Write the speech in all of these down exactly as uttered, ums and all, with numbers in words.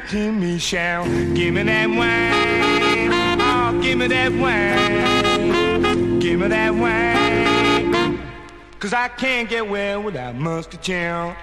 to me shout, give me that wine, oh, give me that wine, give me that wine, 'cause I can't get well without Musty Chow.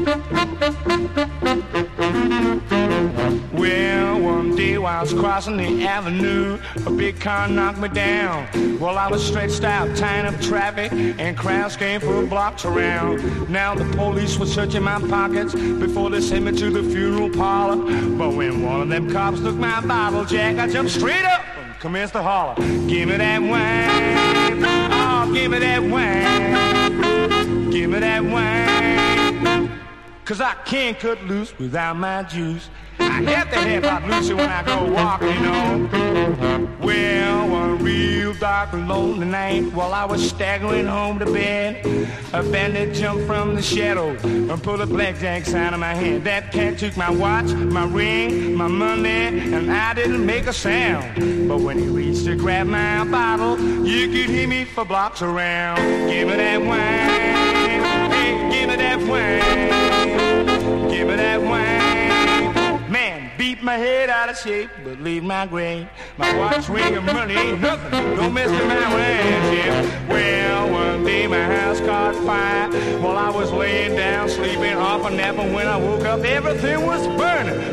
Well, one day while I was crossing the avenue, a big car knocked me down. Well, I was stretched out, tying up traffic, and crowds came for blocks around. Now the police were searching my pockets before they sent me to the funeral parlor. But when one of them cops took my bottle, Jack, I jumped straight up and commenced to holler, give me that wine, oh, give me that wine, give me that wine, 'cause I can't cut loose without my juice. I have to have my Lucy when I go walking, you know. Well, one real dark and lonely night, while I was staggering home to bed, a bandit jumped from the shadow and pulled a blackjack sign in my hand. That cat took my watch, my ring, my money, and I didn't make a sound. But when he reached to grab my bottle, you could hear me for blocks around. Give me that wine, hey, give me that wine, give me that wine. Man, beat my head out of shape, but leave my grave. My watch, ring, and money ain't nothing. Don't mess with my friendship. Well, one day my house caught fire while I was laying down sleeping off a nap, and when I woke up, everything was burning.